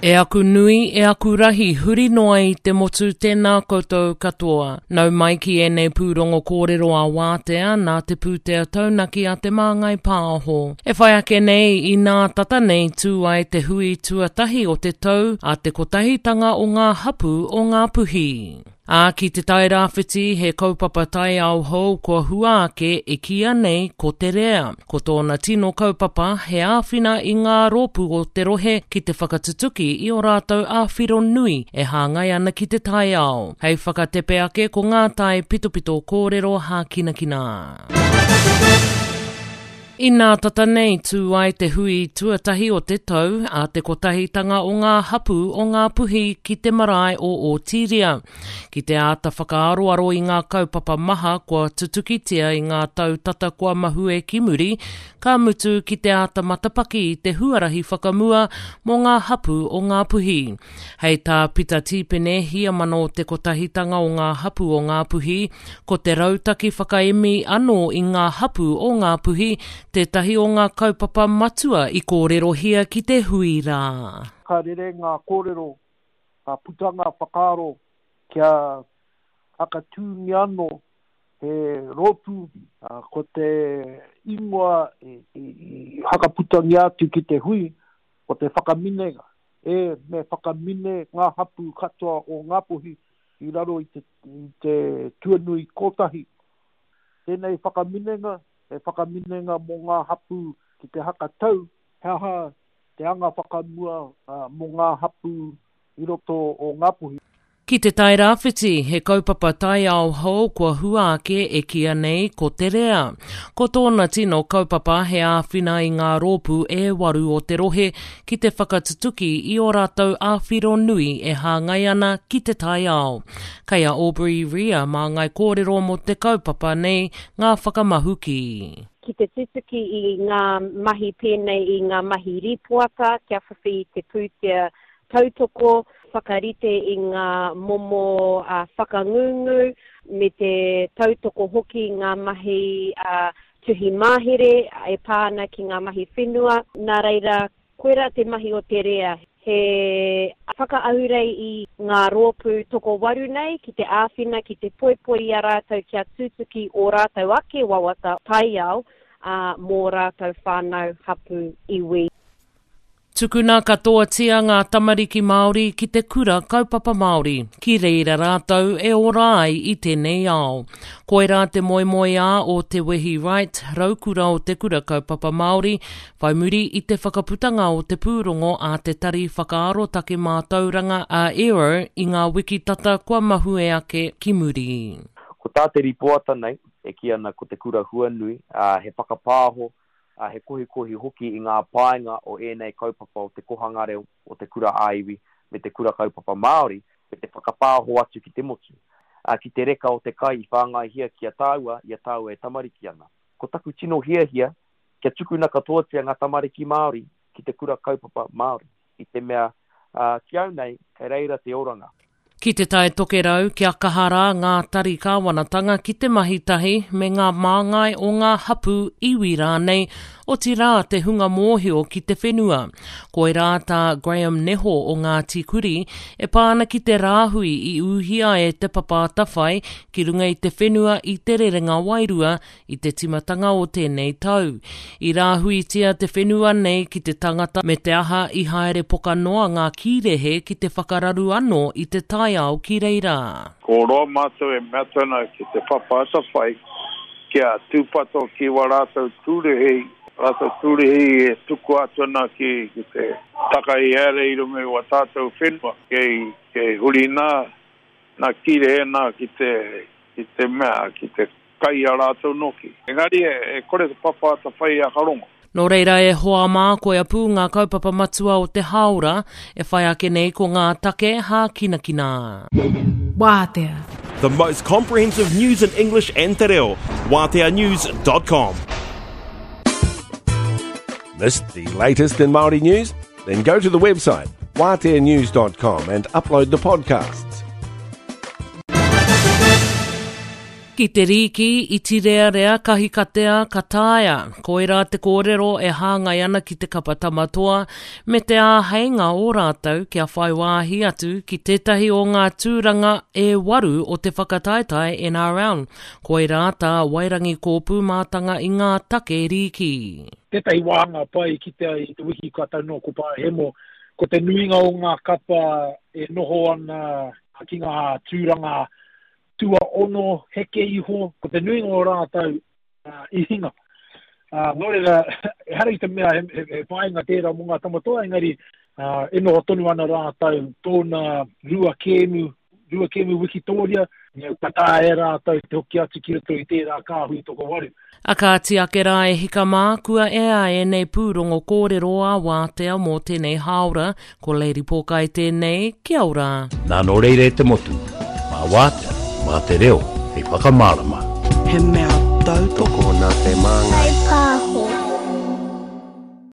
E aku nui, e aku rahi, huri noa I te motu tēnā koutou katoa. Nau mai ki e nei pūrongo kōrero a wātea, nā te pūtea taunaki a te māngai pāho. E whai ake nei I nā tata nei tū ai te hui tuatahi o te tau a te kotahitanga o ngā hapu o ngā puhi. Ki te tai rāwhiti he kaupapa tai au hou kua hua ake e kia nei ko te rea. Ko tōna tino kaupapa he āwhina I ngā rōpu o te rohe ki te whakatutuki I o rātou āwhiro nui e hāngai ana ki te tai ao. Hei whakatepe ake ko ngā tai pitopito kōrero hā kinakina. I nā tata nei tū ai te hui tuatahi o te tau a te kotahitanga o ngā hapu o ngā puhi ki te marae o Otiria. Ki te āta whakaaroaro I ngā kaupapa maha kua tutukitia I ngā tau tata kua mahue ki muri, ka mutu ki te āta matapaki I te huarahi whakamua mō ngā hapu o ngā puhi. Hei tā pita tīpene hia mano te kotahitanga o ngā hapu o ngā puhi, ko te rautaki whakaemi anō I ngā hapu o ngā puhi, tētahi o ngā kaupapa matua I kōrero hia ki te hui rā. Ka rere ngā kōrero, ka putanga whakaaro, kia akatūngi anō, he rotu, ko te ingoa I hakaputangi atu ki te hui, ko te whakaminega. Me whakamine ngā hapu katoa o ngā puhi I raro I te tuanui kotahi. Tēnei whakaminega, e whakaminenga mō ngā hapu ki te hakatau, heaha te anga whakamua mō ngā hapu I roto o ngā puhi. Ki te tai rāwhiti, he kaupapa tai ao hou kua hua ake e kia nei ko te rea. Ko tōna tino kaupapa he āwhina I ngā rōpu e waru o te rohe ki te whakatutuki I o rātou āwhiro nui e hāngai ana ki te tai ao. Kaya Aubrey Ria mā ngai kōrero mo te kaupapa nei ngā whakamahuki. Ki te tutuki I ngā mahi pēnei I ngā mahi ripuaka, kia whawhi te pūtea tautoko, whakarite I ngā momo whakangungu, me te tautoko hoki ngā mahi tuhi mahere, e pāna ki ngā mahi whenua. Nā reira, koera te mahi o te rea, he whakaaurei I ngā rōpu toko waru nei, ki te āwhina, ki te poipoi a rātou kia tūtuki o rātou ake wawata tai au, mō rātou whānau hapu iwi. Tukuna katoa tia ngā tamariki Māori ki te kura kaupapa Māori. Ki reira rātou e ora ai I tēnei ao. Koera te moemoe ā o te wehi right, raukura o te kura kaupapa Māori, whai muri I te whakaputanga o te pūrongo a te tari whakaaro take mātauranga a ERO I ngā wiki tata kua mahue ake ki muri. Ko tā te ripoata nei, e ki ana ko te kura huanui, he whakapāho, he kohi hoki I ngā paenga o enei kaupapa o te kohangare o te kura aiwi me te kura kaupapa Māori me te whakapāho atu ki te motu. Ki te reka o te kai I whāngai hia kia tāua, ia tāua e tamariki ana. Ko taku tino hia, kia tukuna katoa tia ngā tamariki Māori ki te kura kaupapa Māori. I te mea ki au nei, kei reira te oranga. Ki te tai tokerau, kia kahara ngā tari kāwanatanga ki te mahitahi me ngā māngai o ngā hapu iwi rānei o ti rā te hunga mōhio ki te whenua. Ko e rāta Graham Neho o ngā tikuri e pāna ki te rāhui I uhia e te papātawhai ki runga I te whenua I te rerenga wairua I te timatanga o tēnei tau. I rāhui tia te whenua nei ki te tangata me te aha I haere poka noa ngā kirehe ki te whakararu anō I te tai au ki reira. Ko roa mātou e mētana ki te papātawhai kia tūpato ki wa rātou tūrehei. Rātou tūrehei e tuku atuna ki te takai ere I rume wa tātou whenua. Kei huri nā kirehe nā ki te mea, ki te kai a rātou noki. Engari e kore te papātawhai a karongo. Nō reira e hoa mā koe apu ngā kaupapa matua o te haura e whai ake nei ko ngā take hā kinakina. Wātea. The most comprehensive news in English and te reo. Wāteanews.com. Missed the latest in Māori news? Then go to the website wāteanews.com and upload the podcasts. Ki te riki, i tirea rea kahikatea katāia. Koira te kōrero e hāngai ana ki te kapatamatoa, me te āheinga o rātou kia whai wāhi atu ki tētahi o ngā tūranga e waru o te whakataetai NRL. Koira tā wairangi kōpū mātanga i ngā take riki. Tētahi wāhanga pai ki te wiki kata no ko pāhemo, ko te nuinga o ngā kapa e noho ana ki ngā tūranga tua ono heke iho, ko te nuinga o rātou i hinga. Nōrera, harei te mea he whainga tērā mō ngā tamatoa, engari e noho tonu ana rātou tōna rua kēmu Wikitoria, patā e rātou te hoki atu ki roto i tērā kāhui toko waru. A ka tiakera e hika mā, kua ea e nei pūrongo kōrero a wātea mō tēnei haora, ko Lady Pokai tēnei, kia ora. Nā no reire te motu, mā wātea. Mā te reo, hei whakamārama. He mea tautoko nā te māngai.